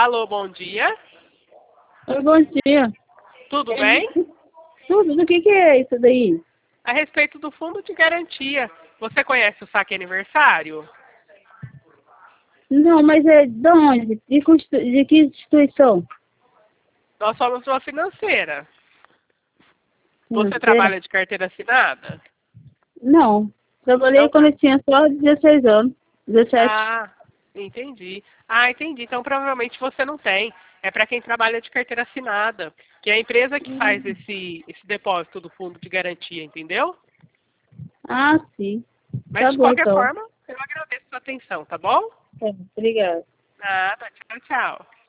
Alô, bom dia. Oi, bom dia. Tudo bem? Tudo, do que é isso daí? A respeito do fundo de garantia, você conhece o saque aniversário? Não, mas é de onde? De que instituição? Nós somos uma financeira. Você Financeira? trabalha de carteira assinada? Não. Trabalhei Não. quando eu tinha só 16 anos. 17. Ah, entendi. Ah, entendi. Então provavelmente você não tem. É para quem trabalha de carteira assinada, que é a empresa que faz esse depósito do fundo de garantia, entendeu? Ah, sim. Mas Tá de bom, qualquer então. forma, eu agradeço a sua atenção, tá bom? É, obrigada. Nada. Tchau, tchau.